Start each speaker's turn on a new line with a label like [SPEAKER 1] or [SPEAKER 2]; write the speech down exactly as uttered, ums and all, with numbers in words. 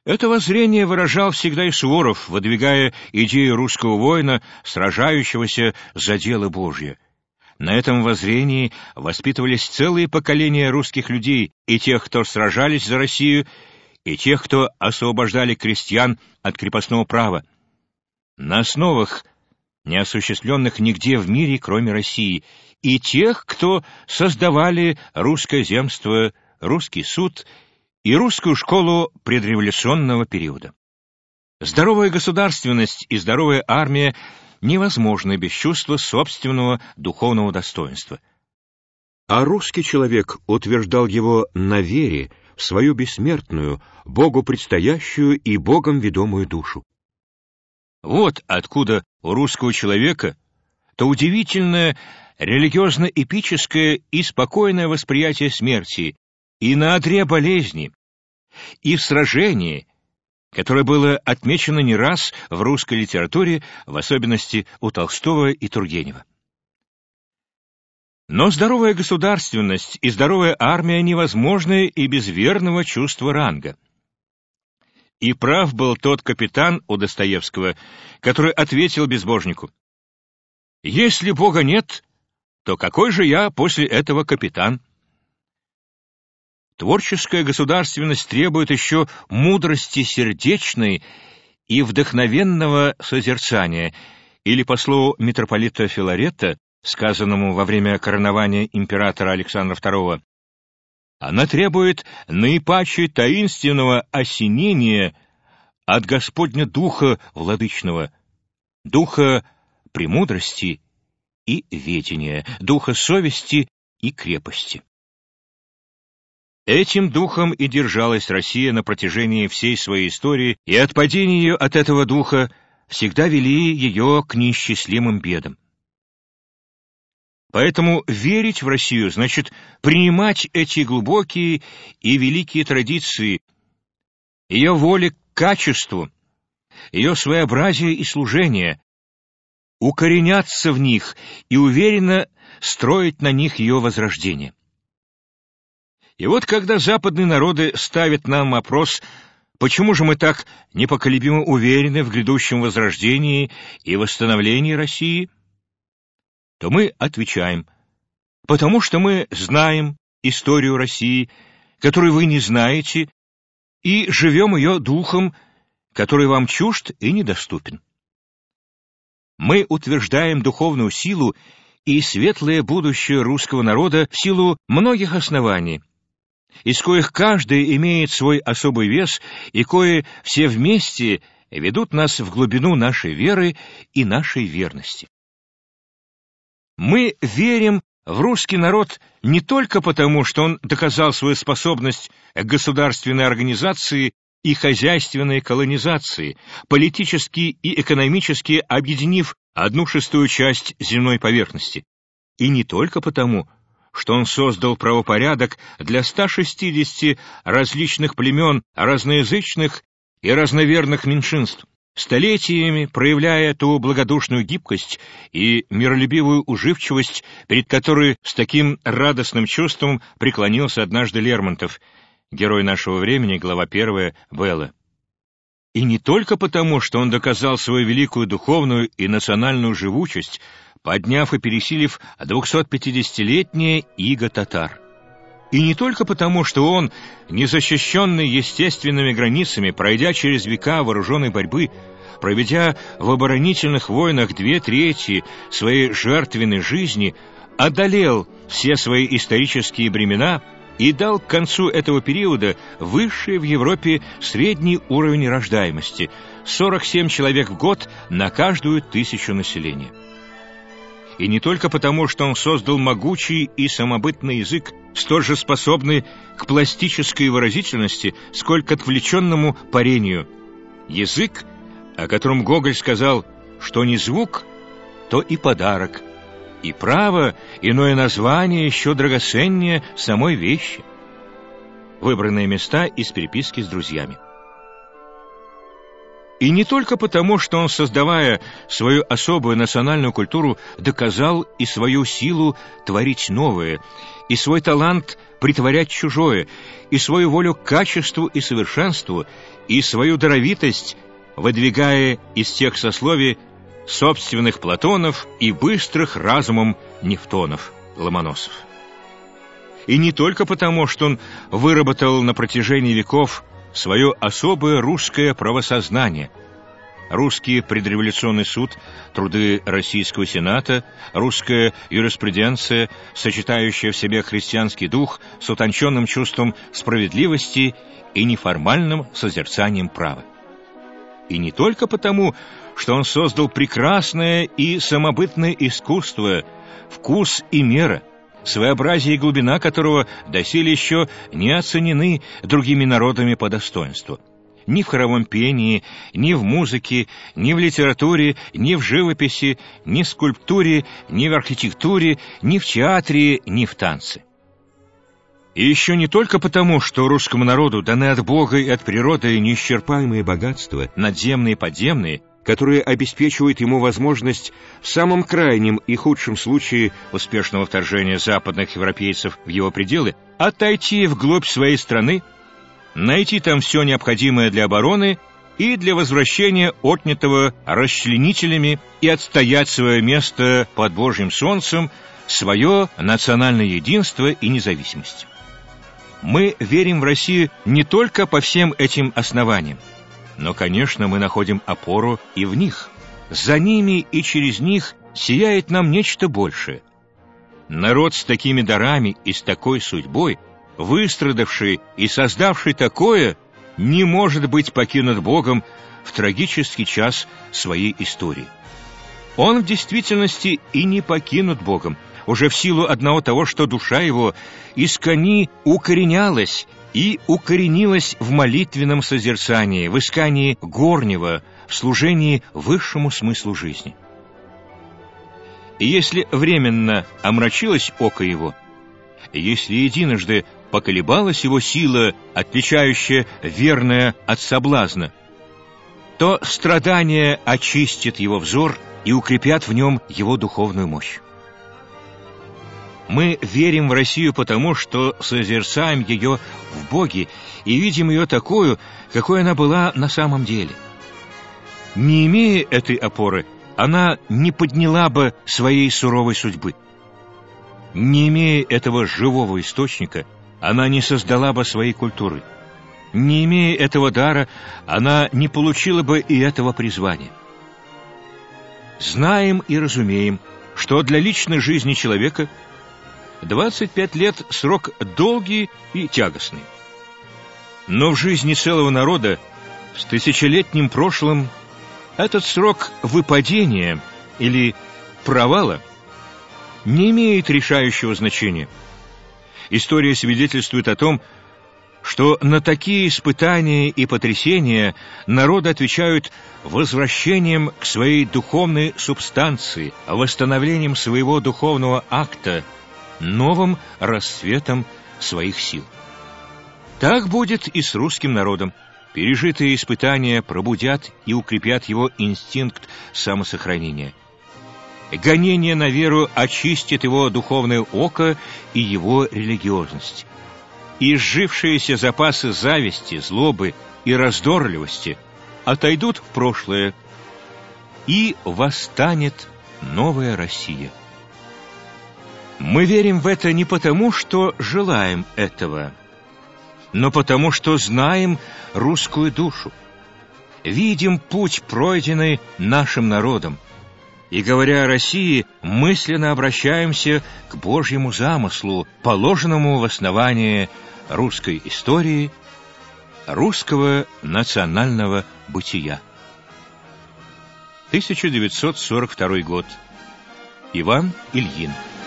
[SPEAKER 1] Это воззрение выражал всегда и Суворов, выдвигая идею русского воина, сражающегося за дело Божье. На этом воззрении воспитывались целые поколения русских людей, и тех, кто сражались за Россию, и тех, кто освобождали крестьян от крепостного права. На основах, не осуществленных нигде в мире, кроме России, и тех, кто создавали русское земство, русский суд и русскую школу предреволюционного периода. Здоровая государственность и здоровая армия невозможны без чувства собственного духовного достоинства. А русский человек утверждал его на вере в свою бессмертную, Богу предстоящую и Богом ведомую душу. Вот откуда у русского человека то удивительное религиозно-эпическое и спокойное восприятие смерти и на одре болезни, и в сражении, которое было отмечено не раз в русской литературе, в особенности у Толстого и Тургенева. Но здоровая государственность и здоровая армия невозможны и без верного чувства ранга. И прав был тот капитан у Достоевского, который ответил безбожнику: «Если Бога нет, то какой же я после этого капитан?» Творческая государственность требует еще мудрости сердечной и вдохновенного созерцания, или, по слову митрополита Филарета, сказанному во время коронования императора Александра второго, она требует наипаче таинственного осенения от Господня Духа Владычного, Духа премудрости и ведения, Духа совести и крепости. Этим духом и держалась Россия на протяжении всей своей истории, и отпадение ее от этого духа всегда вели ее к неисчислимым бедам. Поэтому верить в Россию значит принимать эти глубокие и великие традиции, ее воли к качеству, ее своеобразие и служение, укореняться в них и уверенно строить на них ее возрождение. И вот когда западные народы ставят нам вопрос, почему же мы так непоколебимо уверены в грядущем возрождении и восстановлении России, то мы отвечаем: потому что мы знаем историю России, которую вы не знаете, и живем ее духом, который вам чужд и недоступен. Мы утверждаем духовную силу и светлое будущее русского народа в силу многих оснований, из коих каждый имеет свой особый вес, и кое все вместе ведут нас в глубину нашей веры и нашей верности. Мы верим в русский народ не только потому, что он доказал свою способность к государственной организации и хозяйственной колонизации, политически и экономически объединив одну шестую часть земной поверхности, и не только потому, что он создал правопорядок для ста шестидесяти различных племен, разноязычных и разноверных меньшинств, столетиями проявляя ту благодушную гибкость и миролюбивую уживчивость, перед которой с таким радостным чувством преклонился однажды Лермонтов, герой нашего времени, глава первая, Белла. И не только потому, что он доказал свою великую духовную и национальную живучесть, подняв и пересилив двухсотпятидесятилетнее иго татар. И не только потому, что он, незащищенный естественными границами, пройдя через века вооруженной борьбы, проведя в оборонительных войнах две трети своей жертвенной жизни, одолел все свои исторические бремена и дал к концу этого периода высший в Европе средний уровень рождаемости — сорок семь человек в год на каждую тысячу населения. И не только потому, что он создал могучий и самобытный язык, столь же способный к пластической выразительности, сколько к отвлеченному парению. Язык, о котором Гоголь сказал, что не звук, то и подарок, и право, иное название еще драгоценнее самой вещи. Выбранные места из переписки с друзьями. И не только потому, что он, создавая свою особую национальную культуру, доказал и свою силу творить новое, и свой талант притворять чужое, и свою волю к качеству и совершенству, и свою даровитость, выдвигая из тех сословий собственных Платонов и быстрых разумом Нефтонов, Ломоносов. И не только потому, что он выработал на протяжении веков свое особое русское правосознание, русский предреволюционный суд, труды Российского Сената, русская юриспруденция, сочетающая в себе христианский дух с утонченным чувством справедливости и неформальным созерцанием права. И не только потому, что он создал прекрасное и самобытное искусство, вкус и мера, своеобразие и глубина которого доселе еще не оценены другими народами по достоинству. Ни в хоровом пении, ни в музыке, ни в литературе, ни в живописи, ни в скульптуре, ни в архитектуре, ни в театре, ни в танце. И еще не только потому, что русскому народу даны от Бога и от природы неисчерпаемые богатства, надземные и подземные, которые обеспечивают ему возможность в самом крайнем и худшем случае успешного вторжения западных европейцев в его пределы отойти вглубь своей страны, найти там все необходимое для обороны и для возвращения отнятого расчленителями и отстоять свое место под Божьим солнцем, свое национальное единство и независимость. Мы верим в Россию не только по всем этим основаниям, но, конечно, мы находим опору и в них. За ними и через них сияет нам нечто большее. Народ с такими дарами и с такой судьбой, выстрадавший и создавший такое, не может быть покинут Богом в трагический час своей истории. Он в действительности и не покинут Богом, уже в силу одного того, что душа его искони укоренялась и укоренилась в молитвенном созерцании, в искании горнего, в служении высшему смыслу жизни. И если временно омрачилось око его, если единожды поколебалась его сила, отличающая верное от соблазна, то страдания очистит его взор и укрепят в нем его духовную мощь. Мы верим в Россию потому, что созерцаем ее в Боге и видим ее такую, какой она была на самом деле. Не имея этой опоры, она не подняла бы своей суровой судьбы. Не имея этого живого источника, она не создала бы своей культуры. Не имея этого дара, она не получила бы и этого призвания. Знаем и разумеем, что для личной жизни человека двадцать пять лет — срок долгий и тягостный. Но в жизни целого народа с тысячелетним прошлым этот срок выпадения или провала не имеет решающего значения. История свидетельствует о том, что на такие испытания и потрясения народы отвечают возвращением к своей духовной субстанции, восстановлением своего духовного акта, новым расцветом своих сил. Так будет и с русским народом. Пережитые испытания пробудят и укрепят его инстинкт самосохранения. Гонение на веру очистит его духовное око и его религиозность. Изжившиеся запасы зависти, злобы и раздорливости отойдут в прошлое, и восстанет новая Россия. Мы верим в это не потому, что желаем этого, но потому, что знаем русскую душу, видим путь, пройденный нашим народом, и, говоря о России, мысленно обращаемся к Божьему замыслу, положенному в основание русской истории, русского национального бытия. тысяча девятьсот сорок второй год. Иван Ильин.